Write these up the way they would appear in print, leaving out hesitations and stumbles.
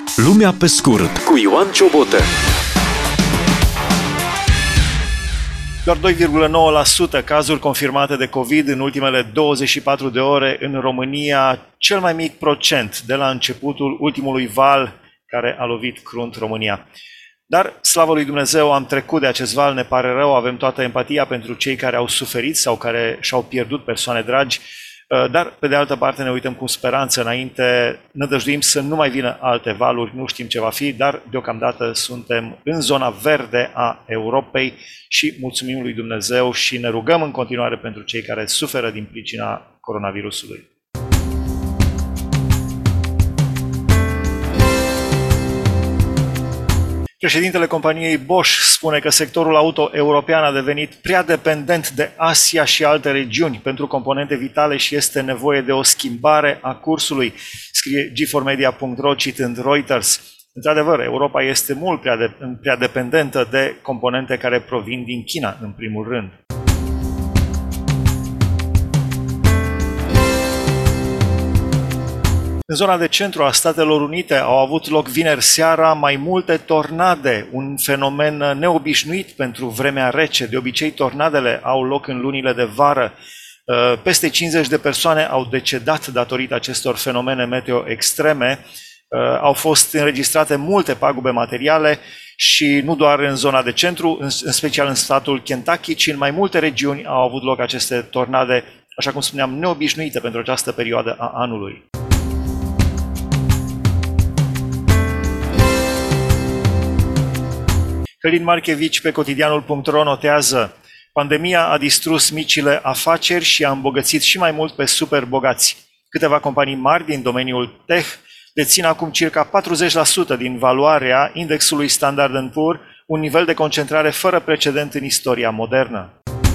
Lumea pe scurt cu Ioan Ciobotă. Doar 2,9% cazuri confirmate de COVID în ultimele 24 de ore în România, cel mai mic procent de la începutul ultimului val care a lovit crunt România. Dar, slavă lui Dumnezeu, am trecut de acest val, ne pare rău, avem toată empatia pentru cei care au suferit sau care și-au pierdut persoane dragi, dar, pe de altă parte, ne uităm cu speranță înainte, nădăjduim să nu mai vină alte valuri, nu știm ce va fi, dar deocamdată suntem în zona verde a Europei și mulțumim lui Dumnezeu și ne rugăm în continuare pentru cei care suferă din pricina coronavirusului. Președintele companiei Bosch spune că sectorul auto european a devenit prea dependent de Asia și alte regiuni pentru componente vitale și este nevoie de o schimbare a cursului, scrie G4media.ro citând Reuters. Într-adevăr, Europa este mult prea dependentă de componente care provin din China, în primul rând. În zona de centru a Statelor Unite au avut loc vineri seara mai multe tornade, un fenomen neobișnuit pentru vremea rece. De obicei, tornadele au loc în lunile de vară. Peste 50 de persoane au decedat datorită acestor fenomene meteo extreme. Au fost înregistrate multe pagube materiale și nu doar în zona de centru, în special în statul Kentucky, ci în mai multe regiuni au avut loc aceste tornade, așa cum spuneam, neobișnuite pentru această perioadă a anului. Călin Marchevici pe cotidianul.ro notează: pandemia a distrus micile afaceri și a îmbogățit și mai mult pe superbogați. Câteva companii mari din domeniul tech dețin acum circa 40% din valoarea indexului Standard & Poor's, un nivel de concentrare fără precedent în istoria modernă.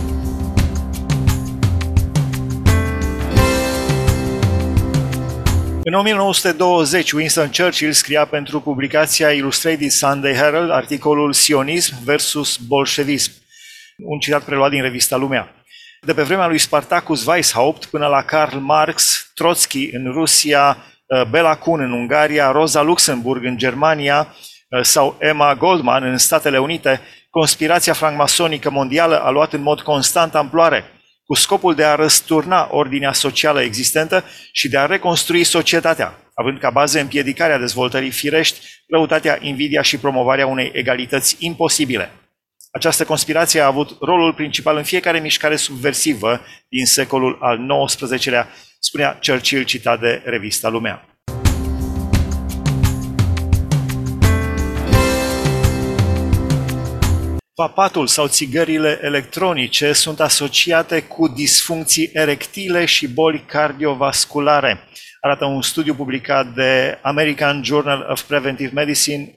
În 1920, Winston Churchill scria pentru publicația Illustrated Sunday Herald articolul Sionism versus bolșevism, un citat preluat din revista Lumea. De pe vremea lui Spartacus Weishaupt până la Karl Marx, Trotsky în Rusia, Bela Kun în Ungaria, Rosa Luxemburg în Germania sau Emma Goldman în Statele Unite, conspirația francmasonică mondială a luat în mod constant amploare, cu scopul de a răsturna ordinea socială existentă și de a reconstrui societatea, având ca bază împiedicarea dezvoltării firești, răutatea, invidia și promovarea unei egalități imposibile. Această conspirație a avut rolul principal în fiecare mișcare subversivă din secolul al XIX-lea, spunea Churchill citat de revista Lumea. Vapatul sau țigările electronice sunt asociate cu disfuncții erectile și boli cardiovasculare, arată un studiu publicat de American Journal of Preventive Medicine,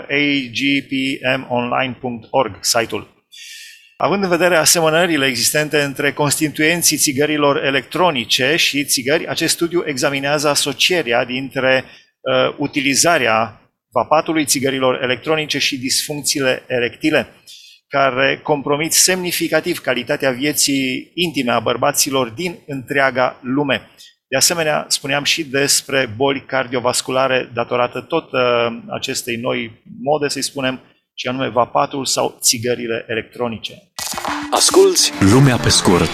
agpmonline.org, site-ul. Având în vedere asemănările existente între constituenții țigărilor electronice și țigări, acest studiu examinează asocierea dintre utilizarea vapatului, țigărilor electronice și disfuncțiile erectile, care compromit semnificativ calitatea vieții intime a bărbaților din întreaga lume. De asemenea, spuneam și despre boli cardiovasculare datorată tot acestei noi mode, să-i spunem, și anume vapatul sau țigările electronice. Asculți Lumea pe scurt.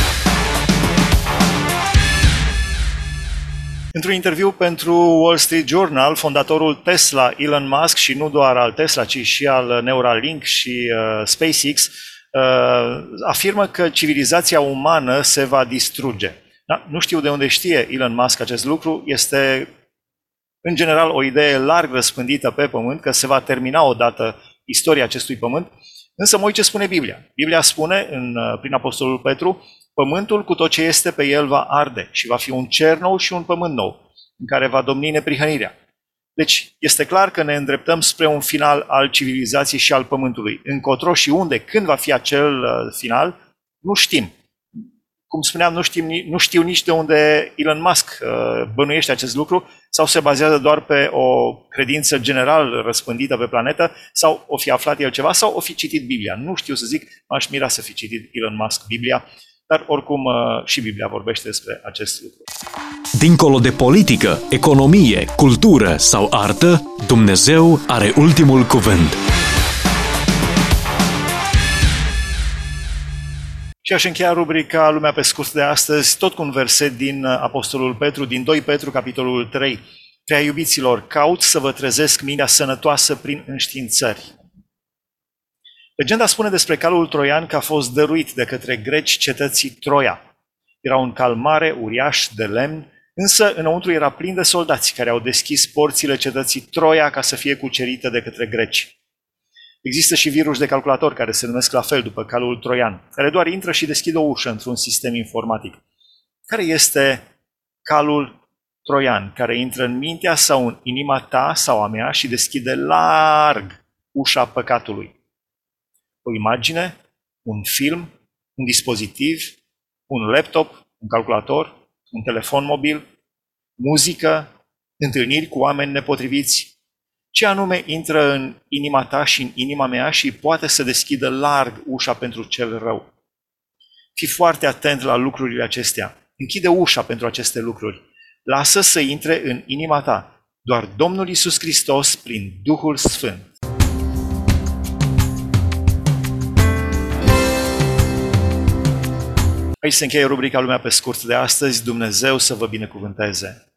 Într-un interviu pentru Wall Street Journal, fondatorul Tesla, Elon Musk, și nu doar al Tesla, ci și al Neuralink și SpaceX, afirmă că civilizația umană se va distruge. Da, nu știu de unde știe Elon Musk acest lucru, este în general o idee larg răspândită pe pământ că se va termina odată istoria acestui pământ, însă mă uit ce spune Biblia. Biblia spune prin Apostolul Petru: pământul cu tot ce este pe el va arde și va fi un cer nou și un pământ nou, în care va domni neprihănirea. Deci este clar că ne îndreptăm spre un final al civilizației și al pământului. Încotro și unde, când va fi acel final, nu știm. Cum spuneam, nu știu nici de unde Elon Musk bănuiește acest lucru, sau se bazează doar pe o credință general răspândită pe planetă, sau o fi aflat el ceva, sau o fi citit Biblia. Nu știu să zic, m-aș mira să fi citit Elon Musk Biblia, dar oricum și Biblia vorbește despre acest lucru. Dincolo de politică, economie, cultură sau artă, Dumnezeu are ultimul cuvânt. Și aș încheia rubrica Lumea pe scurt de astăzi, tot cu un verset din Apostolul Petru, din 2 Petru, capitolul 3. Prea iubiților, caut să vă trezesc mintea sănătoasă prin înștiințări. Legenda spune despre calul troian că a fost dăruit de către greci cetății Troia. Era un cal mare, uriaș, de lemn, însă înăuntru era plin de soldați care au deschis porțile cetății Troia ca să fie cucerită de către greci. Există și virus de calculator care se numesc la fel după calul troian, care doar intră și deschide o ușă într-un sistem informatic. Care este calul troian care intră în mintea sau în inima ta sau a mea și deschide larg ușa păcatului? O imagine, un film, un dispozitiv, un laptop, un calculator, un telefon mobil, muzică, întâlniri cu oameni nepotriviți. Ce anume intră în inima ta și în inima mea și poate să deschidă larg ușa pentru cel rău? Fii foarte atent la lucrurile acestea. Închide ușa pentru aceste lucruri. Lasă să intre în inima ta doar Domnul Iisus Hristos prin Duhul Sfânt. Aici se încheie rubrica Lumea pe scurt de astăzi. Dumnezeu să vă binecuvânteze!